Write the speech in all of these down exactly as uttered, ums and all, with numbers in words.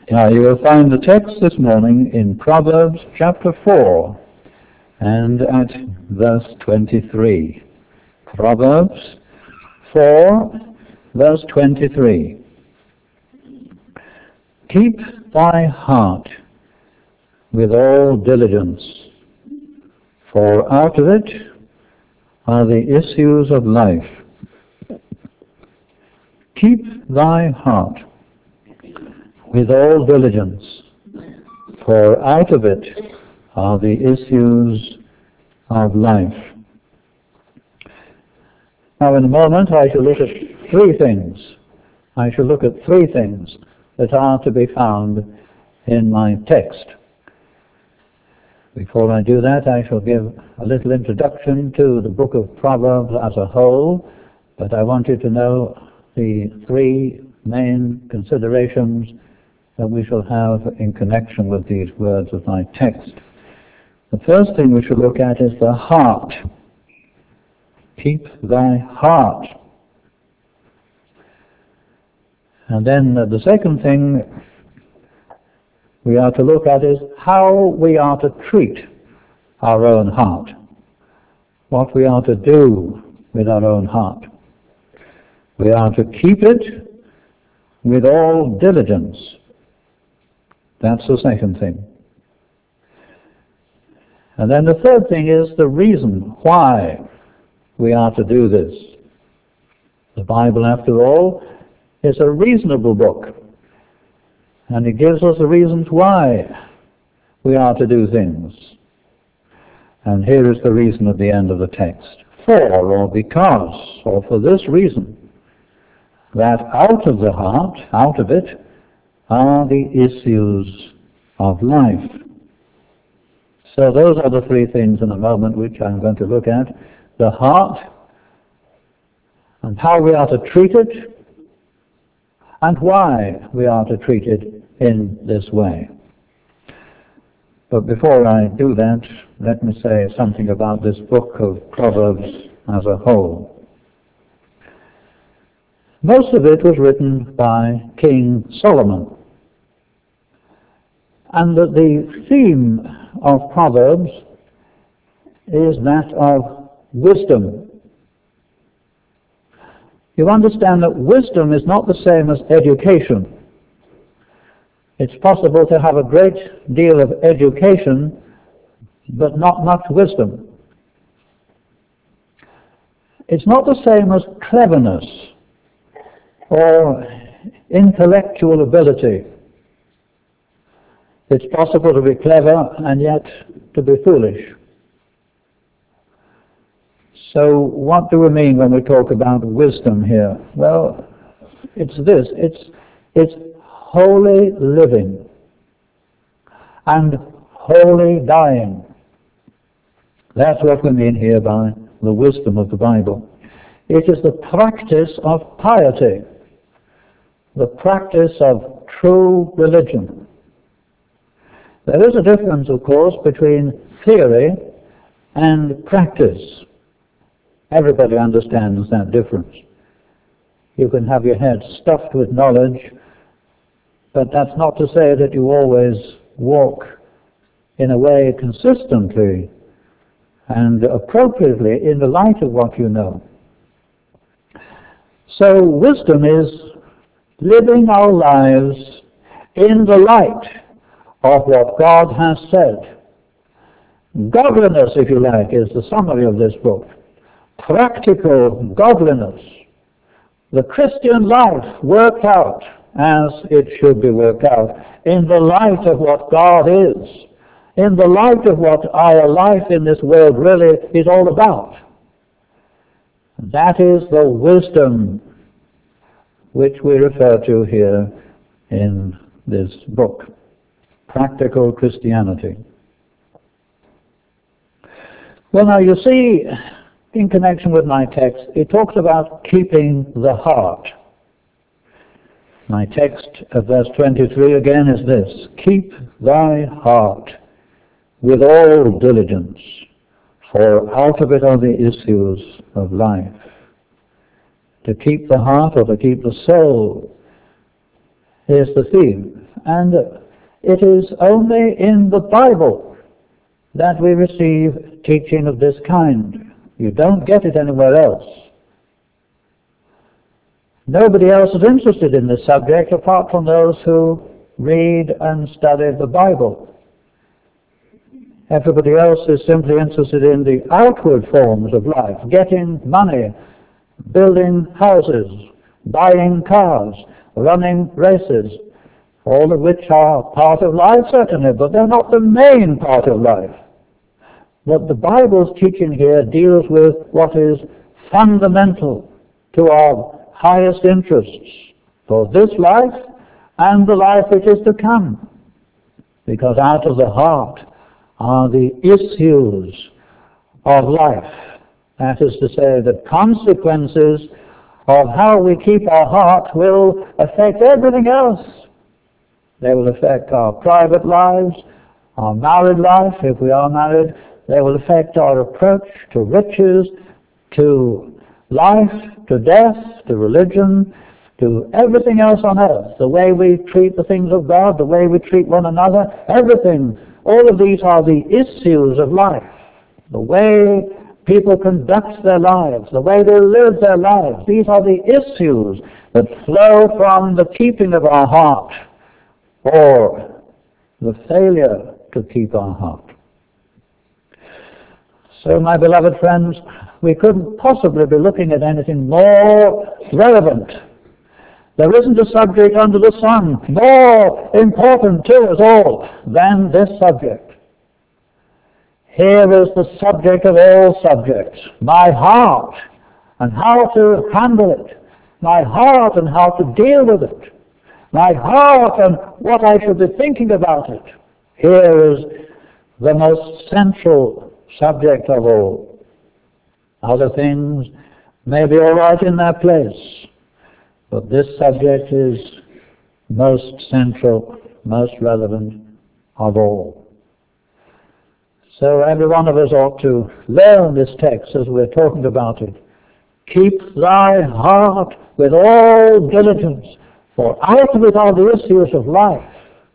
Now you will find the text this morning in Proverbs chapter four and at verse twenty-three. Proverbs four, verse twenty-three. Keep thy heart with all diligence, for out of it are the issues of life. Keep thy heart with all diligence, for out of it are the issues of life. Now in a moment I shall look at three things. I shall look at three things that are to be found in my text. Before I do that, I shall give a little introduction to the book of Proverbs as a whole, but I want you to know the three main considerations that we shall have in connection with these words of my text. The first thing we should look at is the heart. Keep thy heart. And then uh, the second thing we are to look at is how we are to treat our own heart. What we are to do with our own heart. We are to keep it with all diligence. That's the second thing. And then the third thing is the reason why we are to do this. The Bible, after all, is a reasonable book. And it gives us the reasons why we are to do things. And here is the reason at the end of the text. For, or because, or for this reason, that out of the heart, out of it, are the issues of life. So those are the three things in a moment which I'm going to look at. The heart, and how we are to treat it, and why we are to treat it in this way. But before I do that, let me say something about this book of Proverbs as a whole. Most of it was written by King Solomon. And the, the theme of Proverbs is that of wisdom. You understand that wisdom is not the same as education. It's possible to have a great deal of education, but not much wisdom. It's not the same as cleverness or intellectual ability. It's possible to be clever and yet to be foolish. So what do we mean when we talk about wisdom here? Well, it's this. It's, it's holy living and holy dying. That's what we mean here by the wisdom of the Bible. It is the practice of piety, the practice of true religion. There is a difference, of course, between theory and practice. Everybody understands that difference. You can have your head stuffed with knowledge, but that's not to say that you always walk in a way consistently and appropriately in the light of what you know. So wisdom is living our lives in the light of what God has said. Godliness, if you like, is the summary of this book. Practical godliness. The Christian life worked out as it should be worked out in the light of what God is, in the light of what our life in this world really is all about. That is the wisdom which we refer to here in this book. Practical Christianity. Well, now you see, in connection with my text, it talks about keeping the heart. My text of verse twenty-three again is this: keep thy heart with all diligence, for out of it are the issues of life. To keep the heart, or to keep the soul, is the theme. And it is only in the Bible that we receive teaching of this kind. You don't get it anywhere else. Nobody else is interested in this subject apart from those who read and study the Bible. Everybody else is simply interested in the outward forms of life, getting money, building houses, buying cars, running races, all of which are part of life certainly, but they're not the main part of life. What the Bible's teaching here deals with what is fundamental to our highest interests for this life and the life which is to come. Because out of the heart are the issues of life. That is to say, the consequences of how we keep our heart will affect everything else. They will affect our private lives, our married life, if we are married. They will affect our approach to riches, to life, to death, to religion, to everything else on earth. The way we treat the things of God, the way we treat one another, everything. All of these are the issues of life. The way people conduct their lives, the way they live their lives. These are the issues that flow from the keeping of our heart or the failure to keep our heart. So, my beloved friends, we couldn't possibly be looking at anything more relevant. There isn't a subject under the sun more important to us all than this subject. Here is the subject of all subjects, my heart and how to handle it, my heart and how to deal with it, my heart and what I should be thinking about it. Here is the most central subject of all. Other things may be all right in their place, but this subject is most central, most relevant of all. So every one of us ought to learn this text as we're talking about it. Keep thy heart with all diligence, for out of it are the issues of life.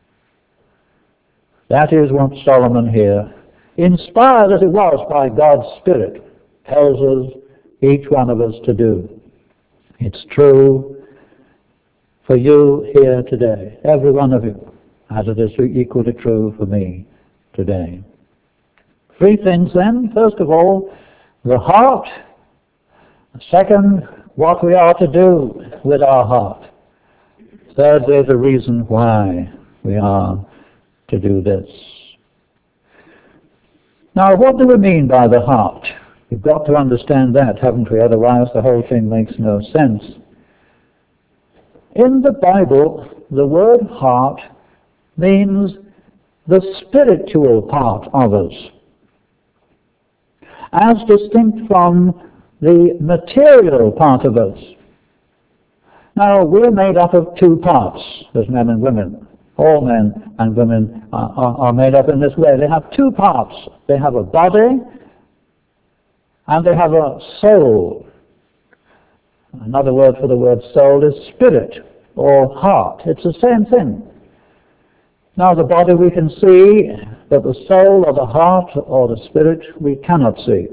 That is what Solomon here, inspired as it was by God's Spirit, tells us, each one of us, to do. It's true for you here today, every one of you, as it is equally true for me today. Three things then. First of all, the heart. Second, what we are to do with our heart. Thirdly, the reason why we are to do this. Now, what do we mean by the heart? We've got to understand that, haven't we? Otherwise the whole thing makes no sense. In the Bible, the word heart means the spiritual part of us, as distinct from the material part of us. Now, we're made up of two parts as men and women. All men and women are, are, are made up in this way. They have two parts. They have a body and they have a soul. Another word for the word soul is spirit or heart. It's the same thing. Now, the body we can see, but the soul or the heart or the spirit we cannot see.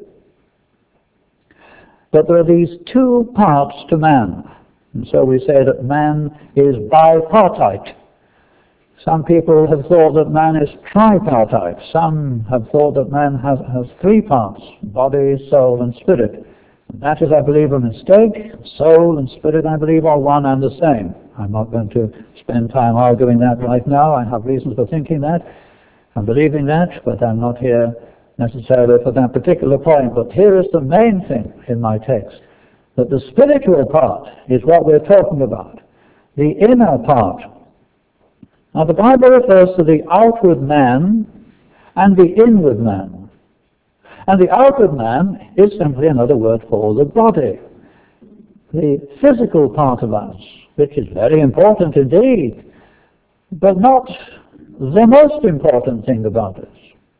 But there are these two parts to man. And so we say that man is bipartite. Some people have thought that man is tripartite. Some have thought that man has, has three parts, body, soul, and spirit. And that is, I believe, a mistake. Soul and spirit, I believe, are one and the same. I'm not going to spend time arguing that right now. I have reasons for thinking that and believing that, but I'm not here necessarily for that particular point. But here is the main thing in my text, that the spiritual part is what we're talking about, the inner part. Now, the Bible refers to the outward man and the inward man. And the outward man is simply another word for the body, the physical part of us, which is very important indeed, but not the most important thing about us.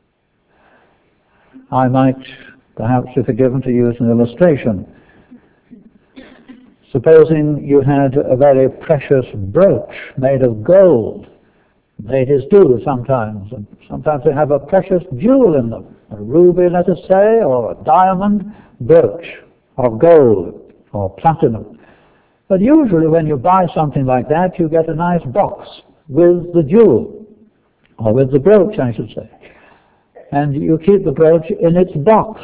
I might perhaps be forgiven to use an illustration. Supposing you had a very precious brooch made of gold, ladies do sometimes. And sometimes they have a precious jewel in them, a ruby, let us say, or a diamond brooch of gold or platinum. But usually when you buy something like that, you get a nice box with the jewel, or with the brooch, I should say. And you keep the brooch in its box.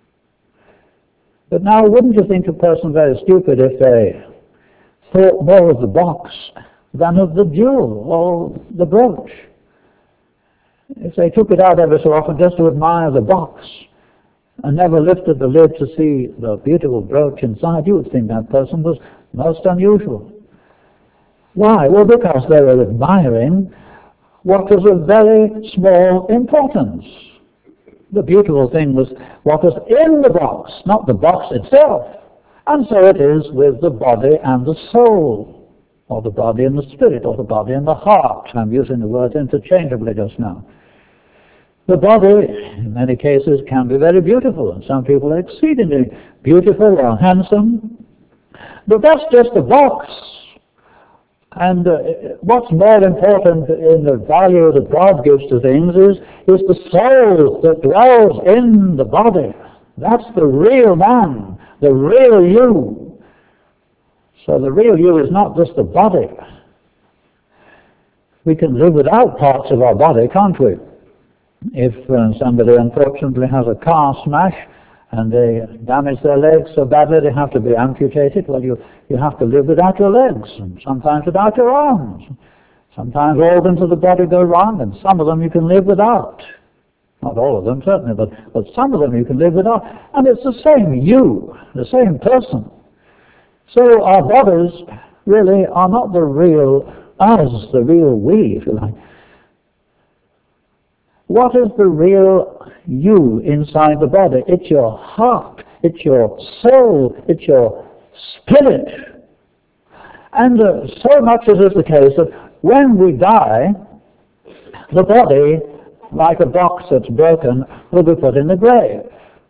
But now, wouldn't you think a person very stupid if they thought more of the box than of the jewel or the brooch? If they took it out every so often just to admire the box and never lifted the lid to see the beautiful brooch inside, you would think that person was most unusual. Why? Well, because they were admiring what was of very small importance. The beautiful thing was what was in the box, not the box itself. And so it is with the body and the soul, or the body and the spirit, or the body and the heart. I'm using the words interchangeably just now. The body, in many cases, can be very beautiful, and some people are exceedingly beautiful or handsome. But that's just the box. And uh, what's more important in the value that God gives to things is, is the soul that dwells in the body. That's the real man, the real you. So the real you is not just the body. We can live without parts of our body, can't we? If uh, somebody unfortunately has a car smash and they damage their legs so badly they have to be amputated, well, you, you have to live without your legs, and sometimes without your arms. Sometimes organs of the body go wrong, and some of them you can live without. Not all of them, certainly, but, but some of them you can live without. And it's the same you, the same person. So our bodies really are not the real us, the real we, if you like. What is the real you inside the body? It's your heart, it's your soul, it's your spirit. And uh, so much as is the case that when we die, the body, like a box that's broken, will be put in the grave.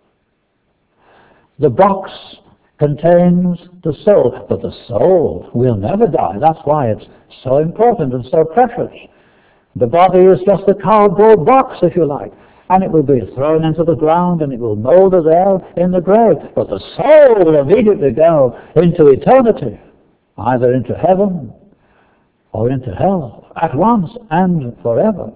The box contains the soul, but the soul will never die. That's why it's so important and so precious. The body is just a cardboard box, if you like, and it will be thrown into the ground and it will moulder there in the grave. But the soul will immediately go into eternity, either into heaven or into hell, at once and forever.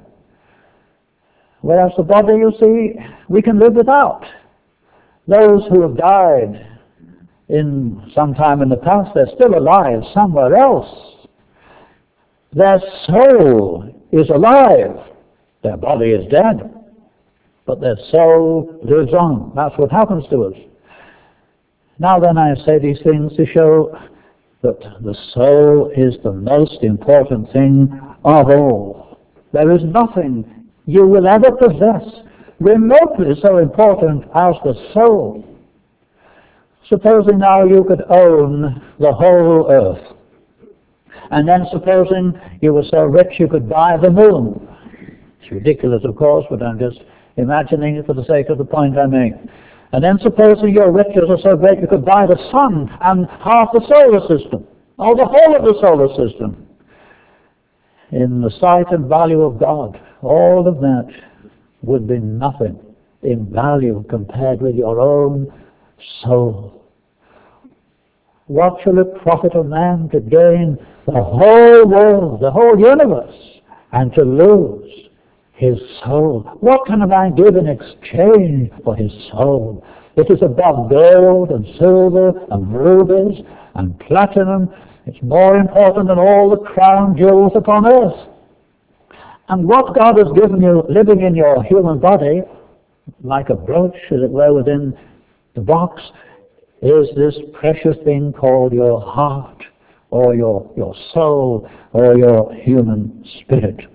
Whereas the body, you see, we can live without. Those who have died in some time in the past, they're still alive somewhere else. Their soul is alive. Their body is dead, but their soul lives on. That's what happens to us. Now then, I say these things to show that the soul is the most important thing of all. There is nothing you will ever possess remotely so important as the soul. Supposing now you could own the whole earth, and then supposing you were so rich you could buy the moon. It's ridiculous, of course, but I'm just imagining it for the sake of the point I make. And then supposing your riches are so great you could buy the sun and half the solar system, or the whole of the solar system. In the sight and value of God, all of that would be nothing in value compared with your own soul. What shall it profit a man to gain the whole world, the whole universe, and to lose his soul? What can a man give in exchange for his soul? It is above gold and silver and rubies and platinum. It's more important than all the crown jewels upon earth. And what God has given you living in your human body, like a brooch, as it were, within the box, is this precious thing called your heart, or your, your soul, or your human spirit.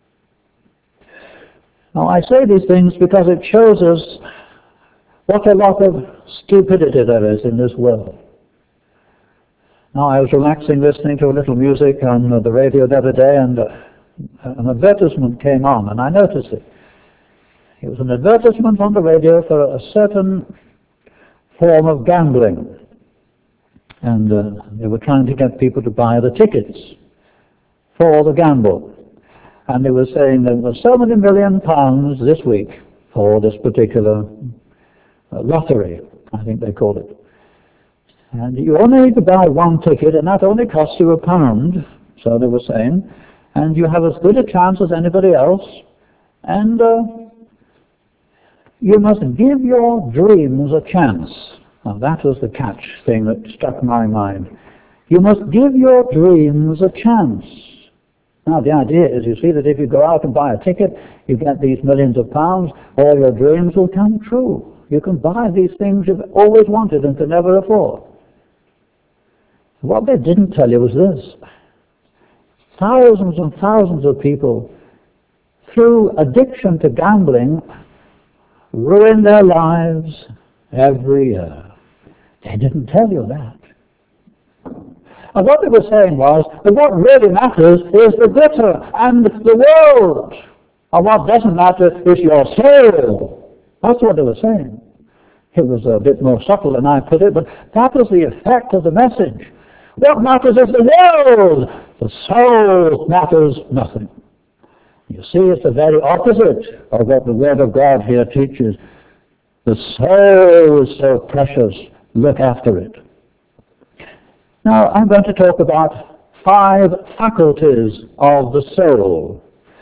Now, I say these things because it shows us what a lot of stupidity there is in this world. Now, I was relaxing listening to a little music on the radio the other day, and uh, an advertisement came on, and I noticed it. It was an advertisement on the radio for a certain form of gambling, and uh, they were trying to get people to buy the tickets for the gamble. and they were saying there were so many million pounds this week for this particular uh, lottery, I think they called it. And you only need to buy one ticket, and that only costs you a pound, so they were saying, and you have as good a chance as anybody else, and uh, you must give your dreams a chance. Now that was the catch thing that struck my mind. You must give your dreams a chance. Now the idea is, you see, that if you go out and buy a ticket, you get these millions of pounds, all your dreams will come true. You can buy these things you've always wanted and could never afford. What they didn't tell you was this. Thousands and thousands of people, through addiction to gambling, ruin their lives every year. They didn't tell you that. And what they were saying was that what really matters is the glitter and the world. And what doesn't matter is your soul. That's what they were saying. It was a bit more subtle than I put it, but that was the effect of the message. What matters is the world. The soul matters nothing. You see, it's the very opposite of what the Word of God here teaches. The soul is so precious. Look after it. Now, I'm going to talk about five faculties of the soul.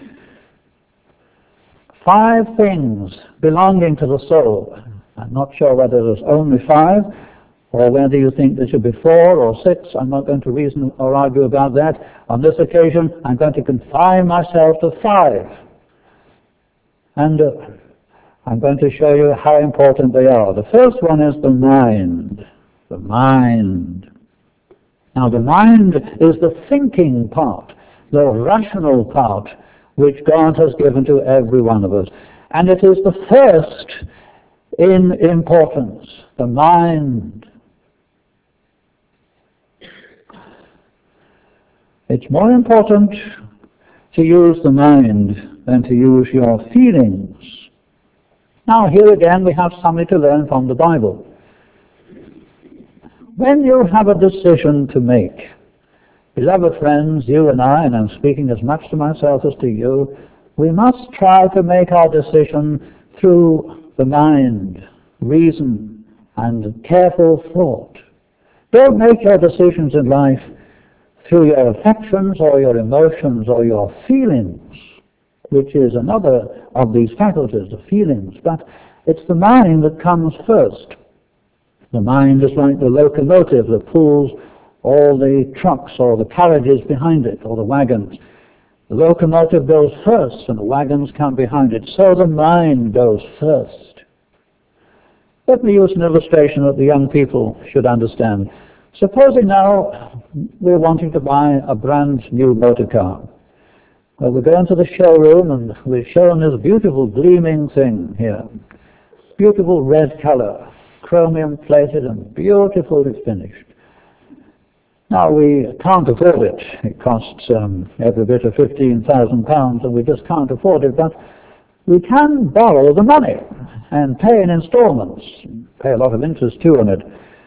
Five things belonging to the soul. I'm not sure whether there's only five, or whether you think there should be four or six. I'm not going to reason or argue about that. On this occasion, I'm going to confine myself to five. And uh, I'm going to show you how important they are. The first one is the mind. The mind. Now, the mind is the thinking part, the rational part, which God has given to every one of us. And it is the first in importance, the mind. It's more important to use the mind than to use your feelings. Now, here again, we have something to learn from the Bible. When you have a decision to make, beloved friends, you and I, and I'm speaking as much to myself as to you, we must try to make our decision through the mind, reason, and careful thought. Don't make your decisions in life through your affections or your emotions or your feelings, which is another of these faculties, the feelings. But it's the mind that comes first. The mind is like the locomotive that pulls all the trucks or the carriages behind it, or the wagons. The locomotive goes first and the wagons come behind it. So the mind goes first. Let me use an illustration that the young people should understand. Supposing now we're wanting to buy a brand new motor car. Well, we're going to the showroom and we're shown this beautiful gleaming thing here. Beautiful red color, chromium plated and beautifully finished. Now, we can't afford it. It costs um, every bit of fifteen thousand pounds, and we just can't afford it. But we can borrow the money and pay in installments, pay a lot of interest too on it.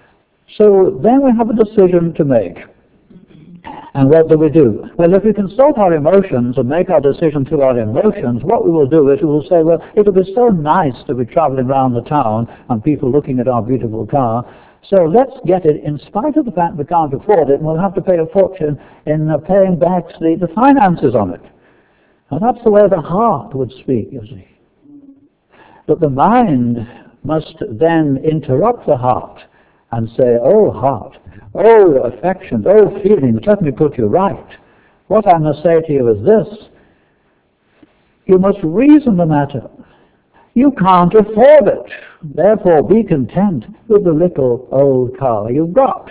So then we have a decision to make. And what do we do? Well, if we consult our emotions and make our decision through our emotions, what we will do is we will say, well, it will be so nice to be traveling around the town and people looking at our beautiful car. So let's get it in spite of the fact we can't afford it, and we'll have to pay a fortune in uh, paying back the, the finances on it. And that's the way the heart would speak, you see. But the mind must then interrupt the heart and say, oh, heart, oh, affections, oh, feelings, let me put you right. What I must say to you is this. You must reason the matter. You can't afford it. Therefore, be content with the little old car you've got.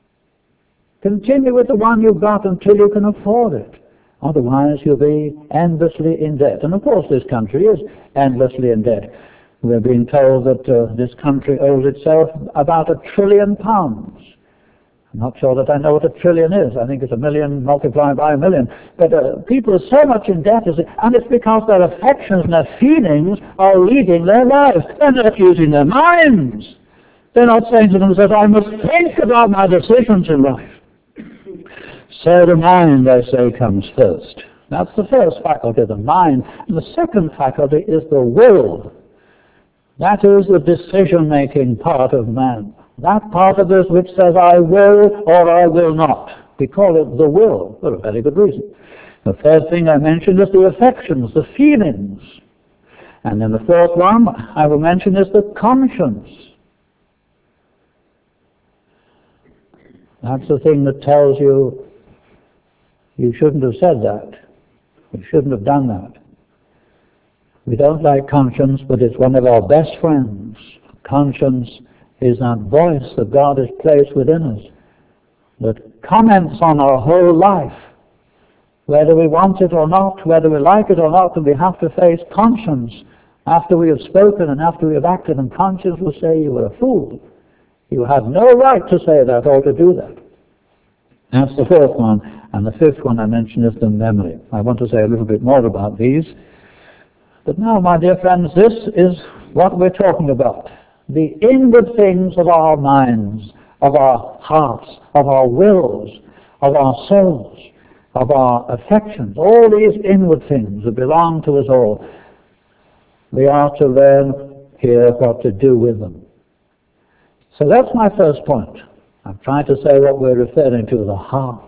Continue with the one you've got until you can afford it. Otherwise, you'll be endlessly in debt. And of course, this country is endlessly in debt. We're being told that uh, this country owes itself about a trillion pounds. I'm not sure that I know what a trillion is. I think it's a million multiplied by a million. But uh, people are so much in debt, and it's because their affections and their feelings are leading their lives. They're not using their minds. They're not saying to themselves, I must think about my decisions in life. So the mind, I say, comes first. That's the first faculty, the mind. And the second faculty is the will. That is the decision-making part of man. That part of us which says, I will or I will not. We call it the will, for a very good reason. The third thing I mentioned is the affections, the feelings. And then the fourth one I will mention is the conscience. That's the thing that tells you you shouldn't have said that. You shouldn't have done that. We don't like conscience, but it's one of our best friends. Conscience is that voice that God has placed within us that comments on our whole life. Whether we want it or not, whether we like it or not, and we have to face conscience after we have spoken and after we have acted, and conscience will say you were a fool. You had no right to say that or to do that. That's the fourth one. And the fifth one I mentioned is the memory. I want to say a little bit more about these. But now, my dear friends, this is what we're talking about. The inward things of our minds, of our hearts, of our wills, of our souls, of our affections, all these inward things that belong to us all. We are to learn here what to do with them. So that's my first point. I'm trying to say what we're referring to, the heart.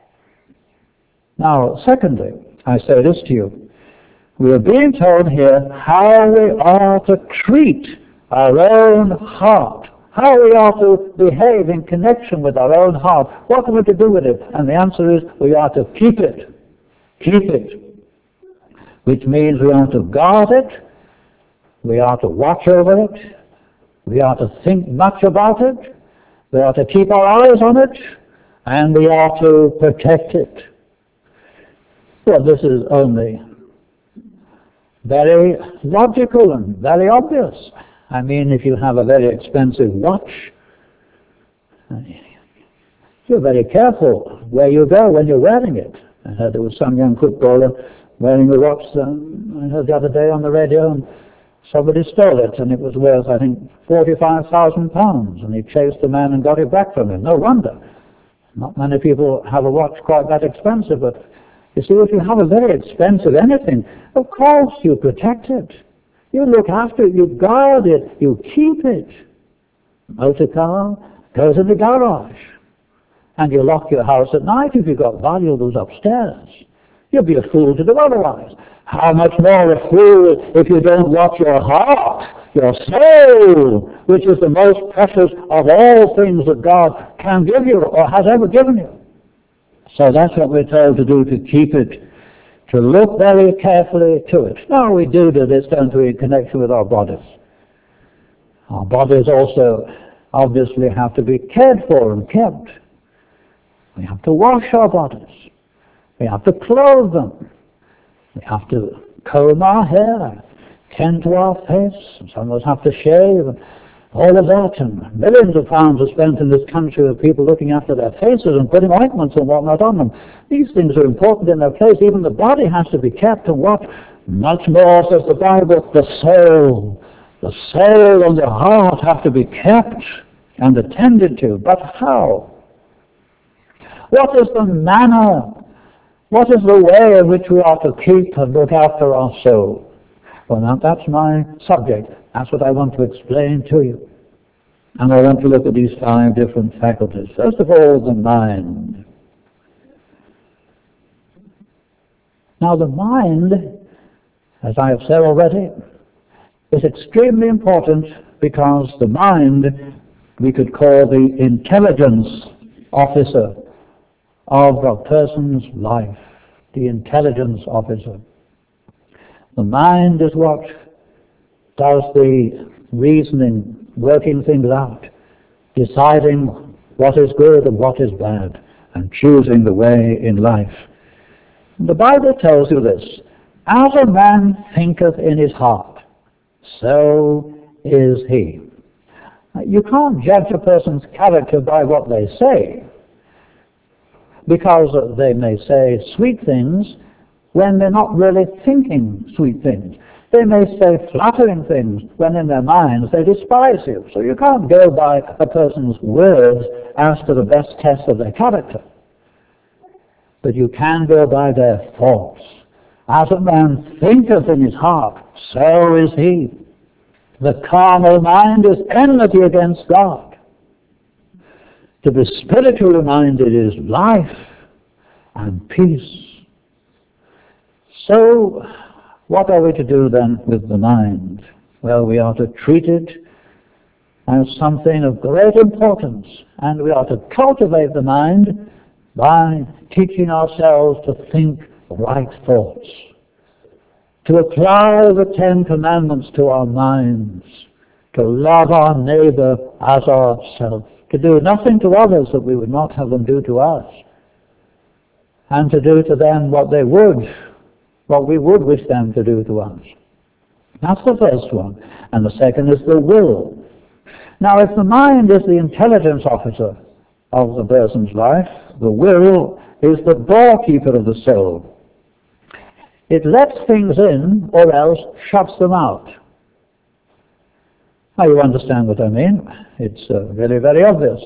Now, secondly, I say this to you. We are being told here how we are to treat our own heart, how we are to behave in connection with our own heart. What are we to do with it? And the answer is we are to keep it. Keep it. Which means we are to guard it, we are to watch over it, we are to think much about it, we are to keep our eyes on it, and we are to protect it. Well, this is only very logical and very obvious. I mean, if you have a very expensive watch, you're very careful where you go when you're wearing it. I heard there was some young footballer wearing a watch, um, I heard the other day on the radio, and somebody stole it, and it was worth, I think, forty-five thousand pounds, and he chased the man and got it back from him. No wonder. Not many people have a watch quite that expensive, but you see, if you have a very expensive anything, of course you protect it. You look after it, you guard it, you keep it. Motor car goes in the garage. And you lock your house at night if you've got valuables upstairs. You'd be a fool to do otherwise. How much more a fool if you don't watch your heart, your soul, which is the most precious of all things that God can give you or has ever given you. So that's what we're told to do, to keep it, to look very carefully to it. Now we do do this, don't we, in connection with our bodies. Our bodies also obviously have to be cared for and kept. We have to wash our bodies. We have to clothe them. We have to comb our hair, tend to our face, and some of us have to shave, and all of that, and millions of pounds are spent in this country of people looking after their faces and putting ointments and whatnot on them. These things are important in their place. Even the body has to be kept and what? Much more, says the Bible, the soul. The soul and the heart have to be kept and attended to. But how? What is the manner? What is the way in which we are to keep and look after our soul? Well, now that's my subject. That's what I want to explain to you. And I want to look at these five different faculties. First of all, the mind. Now, the mind, as I have said already, is extremely important because the mind we could call the intelligence officer of a person's life. The intelligence officer. The mind is what does the reasoning, working things out, deciding what is good and what is bad, and choosing the way in life. The Bible tells you this: as a man thinketh in his heart, so is he. You can't judge a person's character by what they say, because they may say sweet things when they're not really thinking sweet things. They may say flattering things when in their minds they despise you. So you can't go by a person's words as to the best test of their character. but you can go by their thoughts. As a man thinketh in his heart, so is he. The carnal mind is enmity against God. To be spiritually minded is life and peace. So, what are we to do then with the mind? Well, we are to treat it as something of great importance, and we are to cultivate the mind by teaching ourselves to think right thoughts, to apply the Ten Commandments to our minds, to love our neighbor as ourselves, to do nothing to others that we would not have them do to us, and to do to them what they would, what we would wish them to do to us. That's the first one. And the second is the will. Now, if the mind is the intelligence officer of the person's life, the will is the doorkeeper of the soul. It lets things in or else shuts them out. Now, you understand what I mean. It's uh, really very obvious.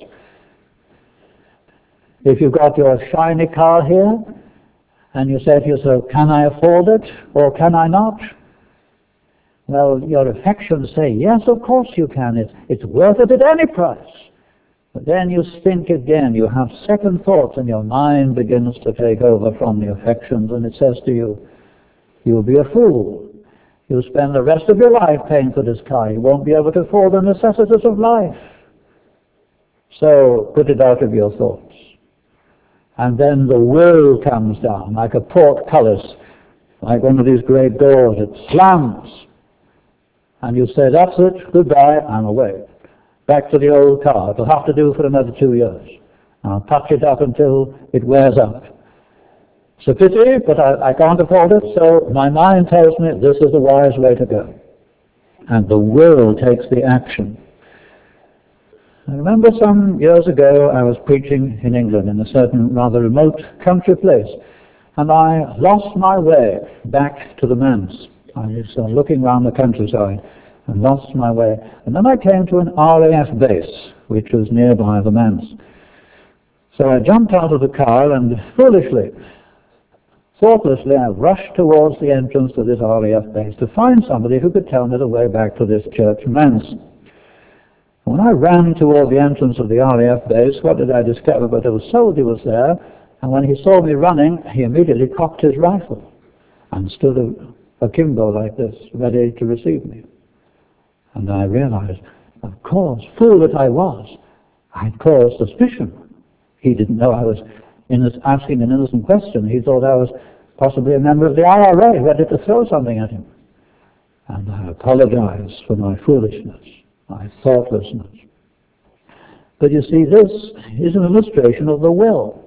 If you've got your shiny car here, and you say to yourself, can I afford it, or can I not? Well, your affections say, yes, of course you can. It's, it's worth it at any price. But then you think again, you have second thoughts, and your mind begins to take over from the affections, and it says to you, you'll be a fool. You'll spend the rest of your life paying for this car. You won't be able to afford the necessities of life. So put it out of your thoughts. And then the will comes down, like a portcullis, like one of these great doors. It slams. And you say, that's it, goodbye, I'm away. Back to the old car. It'll have to do for another two years. I'll touch it up until it wears out. It's a pity, but I, I can't afford it, so my mind tells me this is the wise way to go. And the will takes the action. I remember some years ago I was preaching in England in a certain rather remote country place, and I lost my way back to the manse. I was uh, looking around the countryside and lost my way. And then I came to an R A F base, which was nearby the manse. So I jumped out of the car and foolishly, thoughtlessly, I rushed towards the entrance to this R A F base to find somebody who could tell me the way back to this church manse. When I ran toward the entrance of the R A F base, what did I discover? But a soldier was there, and when he saw me running, he immediately cocked his rifle and stood a, akimbo like this, ready to receive me. And I realized, of course, fool that I was, I'd caused suspicion. He didn't know I was asking an innocent question. He thought I was possibly a member of the I R A, ready to throw something at him. And I apologized for my foolishness, my thoughtlessness. But you see, this is an illustration of the will.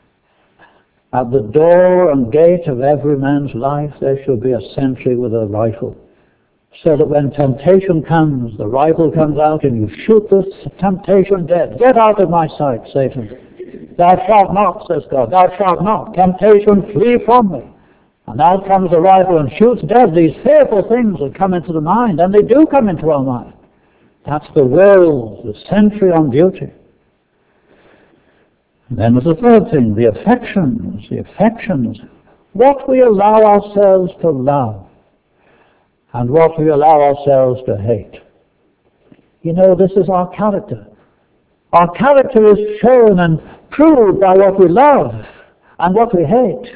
At the door and gate of every man's life there should be a sentry with a rifle, so that when temptation comes, the rifle comes out and you shoot this temptation dead. Get out of my sight, Satan. Thou shalt not, says God, thou shalt not. Temptation, flee from me. And out comes the rifle and shoots dead these fearful things that come into the mind, and they do come into our mind. That's the will, the sentry on duty. And then there's the third thing, the affections, the affections. What we allow ourselves to love and what we allow ourselves to hate. You know, this is our character. Our character is shown and proved by what we love and what we hate.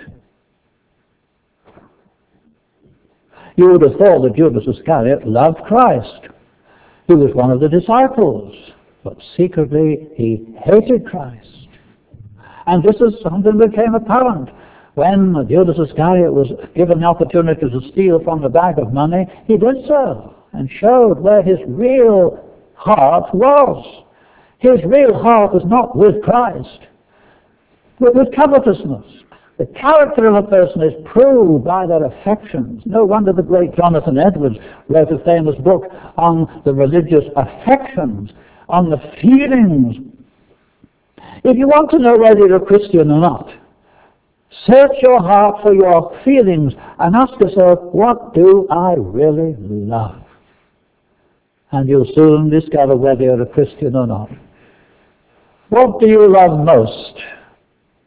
You would have thought that Judas Iscariot loved Christ. He was one of the disciples, but secretly he hated Christ. And this is something that became apparent when Judas Iscariot was given the opportunity to steal from the bag of money. He did so and showed where his real heart was. His real heart was not with Christ, but with covetousness. The character of a person is proved by their affections. No wonder the great Jonathan Edwards wrote a famous book on the religious affections, on the feelings. If you want to know whether you're a Christian or not, search your heart for your feelings and ask yourself, what do I really love? And you'll soon discover whether you're a Christian or not. What do you love most?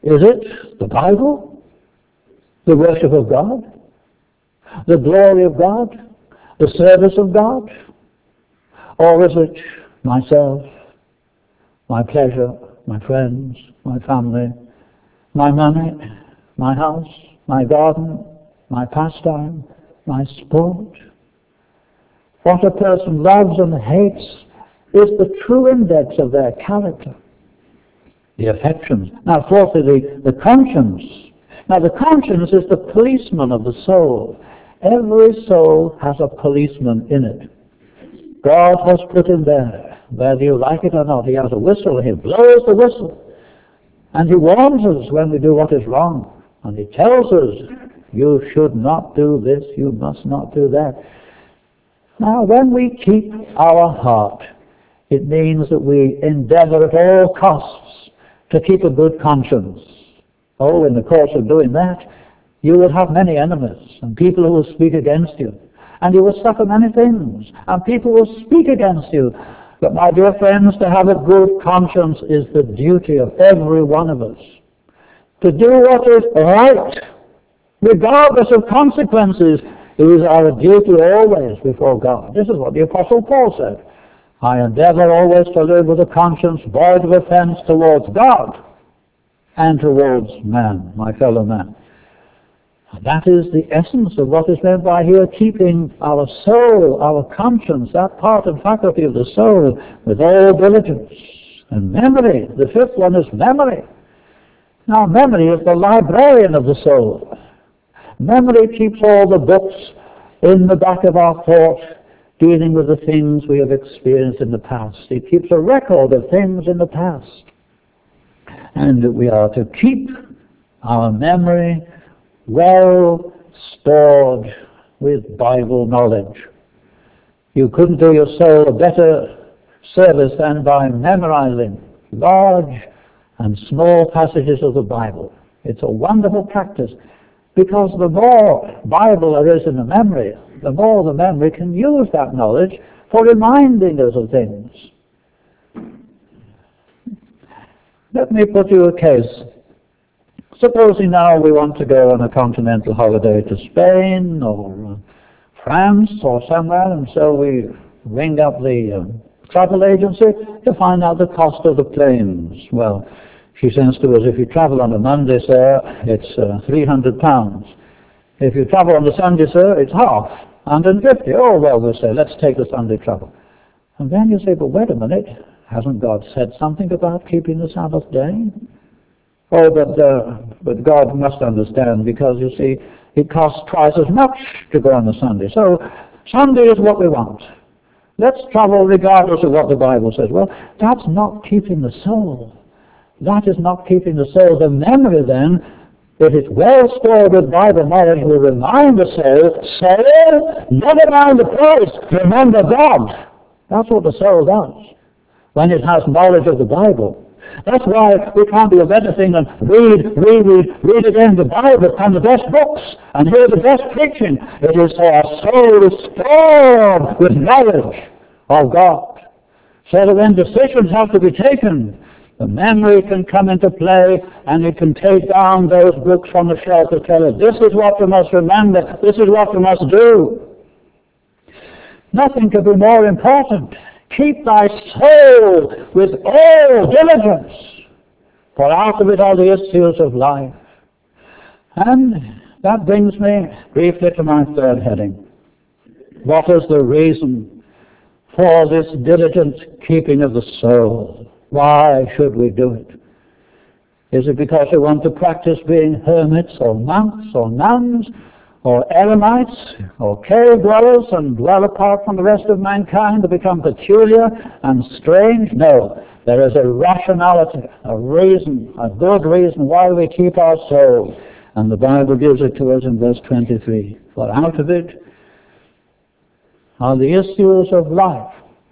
Is it the Bible? The worship of God? The glory of God? The service of God? Or is it myself, my pleasure, my friends, my family, my money, my house, my garden, my pastime, my sport? What a person loves and hates is the true index of their character. The affections. Now, fourthly, the, the conscience. Now, the conscience is the policeman of the soul. Every soul has a policeman in it. God has put him there. Whether you like it or not, he has a whistle. He blows the whistle. And he warns us when we do what is wrong. And he tells us, you should not do this, you must not do that. Now, when we keep our heart, it means that we endeavor at all costs to keep a good conscience. Oh, in the course of doing that, you will have many enemies and people who will speak against you. And you will suffer many things, and people will speak against you. But my dear friends, to have a good conscience is the duty of every one of us. To do what is right, regardless of consequences, is our duty always before God. This is what the Apostle Paul said. I endeavor always to live with a conscience void of offense towards God and towards man, my fellow man. That is the essence of what is meant by here, keeping our soul, our conscience, that part and faculty of the soul, with all diligence. And memory, the fifth one is memory. Now, memory is the librarian of the soul. Memory keeps all the books in the back of our thought, dealing with the things we have experienced in the past. It keeps a record of things in the past. And we are to keep our memory well stored with Bible knowledge. You couldn't do your soul a better service than by memorizing large and small passages of the Bible. It's a wonderful practice, because the more Bible there is in the memory, the more the memory can use that knowledge for reminding us of things. Let me put you a case. Supposing now we want to go on a continental holiday to Spain or France or somewhere, and so we ring up the uh, travel agency to find out the cost of the planes. Well, she says to us, if you travel on a Monday, sir, it's uh, three hundred pounds. If you travel on the Sunday, sir, it's half, one hundred fifty. Oh, well, we'll say, let's take the Sunday travel. And then you say, but wait a minute, hasn't God said something about keeping the Sabbath day? Oh, but, uh, but God must understand, because, you see, it costs twice as much to go on a Sunday. So Sunday is what we want. Let's travel regardless of what the Bible says. Well, that's not keeping the soul. That is not keeping the soul. The memory, then, if it's well stored with Bible knowledge, will remind the soul, soul, never mind the price, remember God. That's what the soul does when it has knowledge of the Bible. That's why we can't do a better thing than read, read, read, read again the Bible and the best books and hear the best preaching. It is our soul is stored with knowledge of God. So that when decisions have to be taken, the memory can come into play, and it can take down those books from the shelf to tell us, this is what you must remember, this is what you must do. Nothing could be more important. Keep thy soul with all diligence, for out of it are the issues of life. And that brings me briefly to my third heading. What is the reason for this diligent keeping of the soul? Why should we do it? Is it because we want to practice being hermits or monks or nuns or eremites or cave dwellers and dwell apart from the rest of mankind to become peculiar and strange? No. There is a rationality, a reason, a good reason why we keep our soul. And the Bible gives it to us in verse twenty-three. For out of it are the issues of life.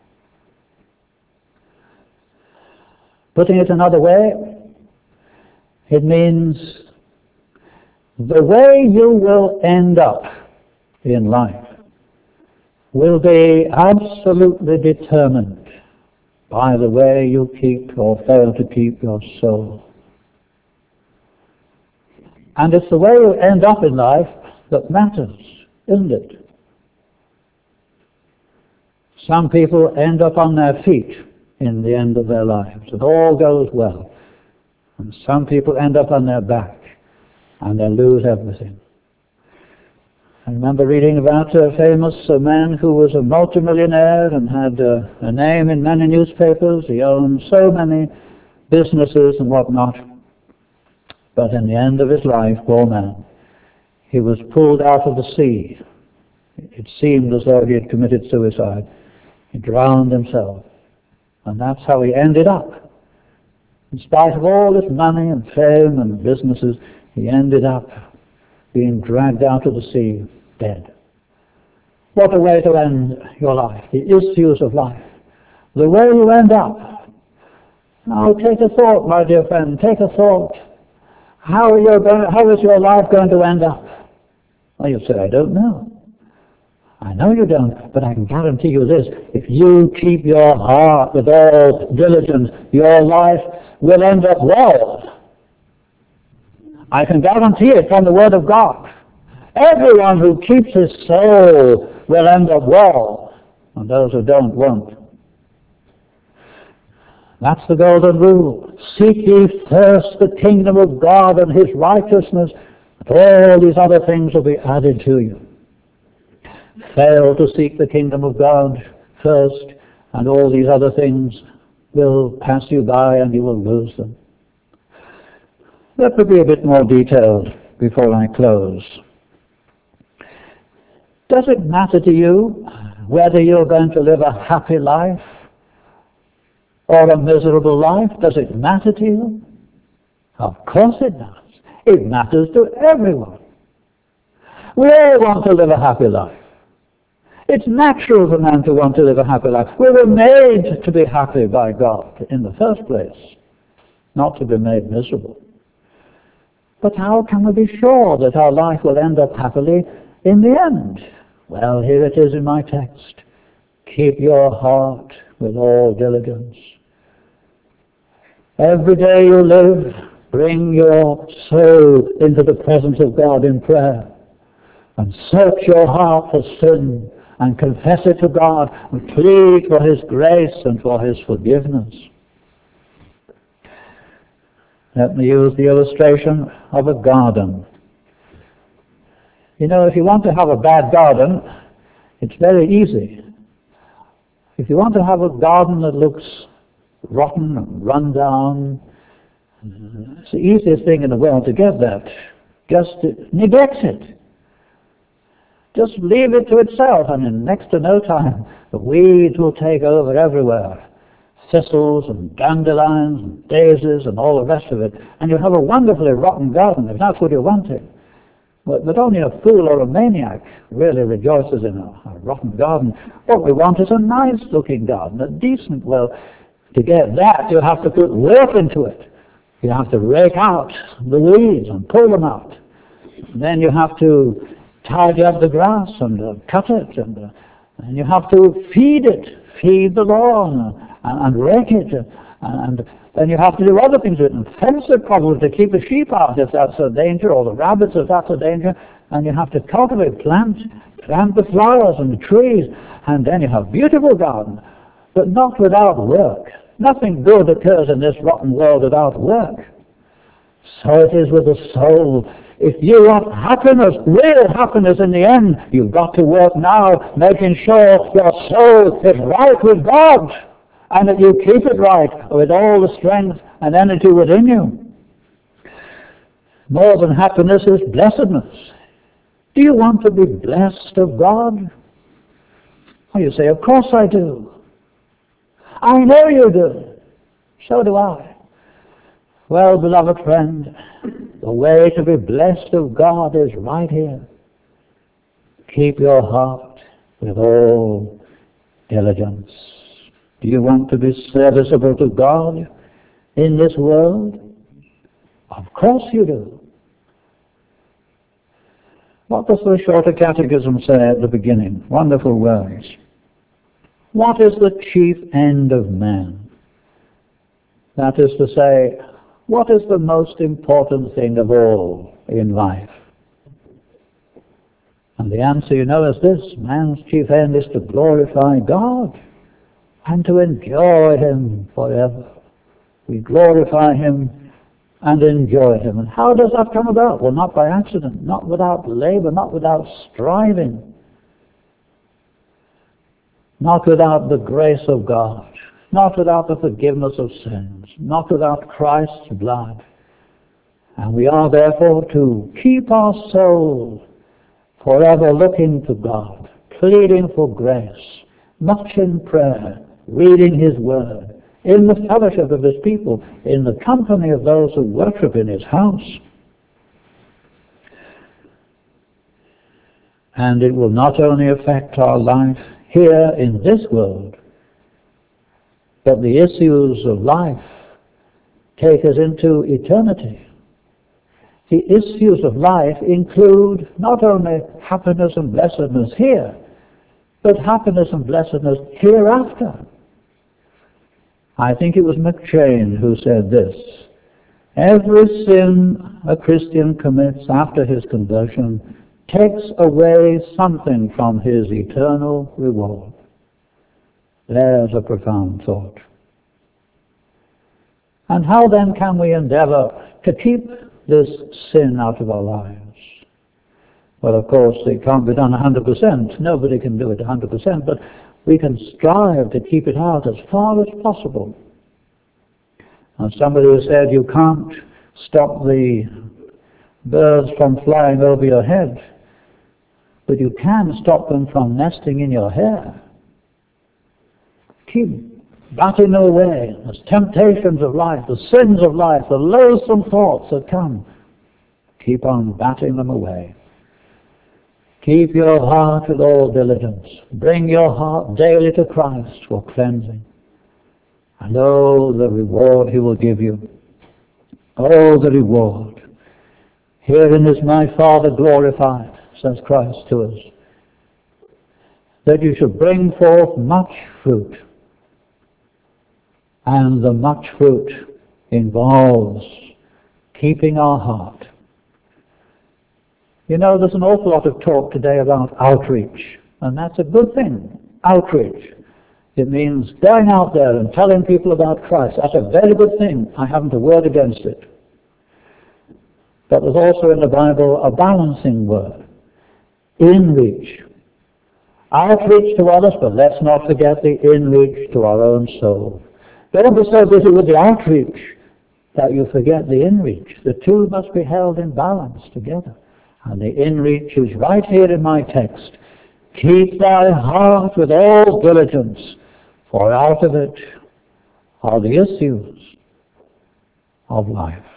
Putting it another way, it means the way you will end up in life will be absolutely determined by the way you keep or fail to keep your soul. And it's the way you end up in life that matters, isn't it? Some people end up on their feet in the end of their lives. It all goes well. And some people end up on their back and they lose everything. I remember reading about a famous uh, man who was a multimillionaire and had uh, a name in many newspapers. He owned so many businesses and whatnot. But in the end of his life, poor man, he was pulled out of the sea. It seemed as though he had committed suicide. He drowned himself. And that's how he ended up. In spite of all his money and fame and businesses, he ended up being dragged out of the sea, dead. What a way to end your life, the issues of life. The way you end up. Now take a thought, my dear friend, take a thought. How, are you going, how is your life going to end up? Well, you say, I don't know. I know you don't, but I can guarantee you this. If you keep your heart with all diligence, your life will end up well. I can guarantee it from the Word of God. Everyone who keeps his soul will end up well, and those who don't won't. That's the golden rule. Seek ye first the kingdom of God and his righteousness, and all these other things will be added to you. Fail to seek the kingdom of God first, and all these other things will pass you by and you will lose them. Let me be a bit more detailed before I close. Does it matter to you whether you're going to live a happy life or a miserable life? Does it matter to you? Of course it does. It matters to everyone. We all want to live a happy life. It's natural for man to want to live a happy life. We were made to be happy by God in the first place, not to be made miserable. But how can we be sure that our life will end up happily in the end? Well, here it is in my text. Keep your heart with all diligence. Every day you live, bring your soul into the presence of God in prayer and search your heart for sin and confess it to God and plead for his grace and for his forgiveness. Let me use the illustration of a garden. You know, if you want to have a bad garden, it's very easy. If you want to have a garden that looks rotten and run down, it's the easiest thing in the world to get that. Just neglect it. Just leave it to itself, and in next to no time, the weeds will take over everywhere. Thistles and dandelions and daisies and all the rest of it, and you'll have a wonderfully rotten garden if that's what you're wanting. But, but only a fool or a maniac really rejoices in a, a rotten garden. What we want is a nice-looking garden, a decent. Well, to get that, you have to put work into it. You have to rake out the weeds and pull them out. Then you have to tidy up the grass and uh, cut it, and, uh, and you have to feed it, feed the lawn, and, and rake it, uh, and then you have to do other things with it, and fence it probably to keep the sheep out if that's a danger, or the rabbits if that's a danger, and you have to cultivate, plant, plant the flowers and the trees, and then you have a beautiful garden, but not without work. Nothing good occurs in this rotten world without work. So it is with the soul. If you want happiness, real happiness in the end, you've got to work now, making sure your soul is right with God, and that you keep it right with all the strength and energy within you. More than happiness is blessedness. Do you want to be blessed of God? Well, you say, of course I do. I know you do. So do I. Well, beloved friend, the way to be blessed of God is right here. Keep your heart with all diligence. Do you want to be serviceable to God in this world? Of course you do. What does the Shorter Catechism say at the beginning? Wonderful words. What is the chief end of man? That is to say, What is the most important thing of all in life? And the answer, you know, is this: man's chief end is to glorify God and to enjoy Him forever. We glorify Him and enjoy Him. And how does that come about? Well, not by accident, not without labor, not without striving, not without the grace of God, not without the forgiveness of sins, not without Christ's blood. And we are therefore to keep our soul forever looking to God, pleading for grace, much in prayer, reading His Word, in the fellowship of His people, in the company of those who worship in His house. And it will not only affect our life here in this world, but the issues of life take us into eternity. The issues of life include not only happiness and blessedness here, but happiness and blessedness hereafter. I think it was McChain who said this: every sin a Christian commits after his conversion takes away something from his eternal reward. There's a profound thought. And how then can we endeavor to keep this sin out of our lives? Well, of course, it can't be done one hundred percent. Nobody can do it one hundred percent, but we can strive to keep it out as far as possible. And somebody has said you can't stop the birds from flying over your head, but you can stop them from nesting in your hair. Keep batting them away. There's temptations of life, the sins of life, the loathsome thoughts that come. Keep on batting them away. Keep your heart with all diligence. Bring your heart daily to Christ for cleansing. And oh, the reward He will give you. Oh, the reward. Herein is my Father glorified, says Christ to us, that you should bring forth much fruit. And the much fruit involves keeping our heart. You know, there's an awful lot of talk today about outreach, and that's a good thing, outreach. It means going out there and telling people about Christ. That's a very good thing. I haven't a word against it. But there's also in the Bible a balancing word: in-reach. Outreach to others, but let's not forget the in-reach to our own soul. Don't be so busy with the outreach that you forget the in-reach. The two must be held in balance together. And the in-reach is right here in my text. Keep thy heart with all diligence, for out of it are the issues of life.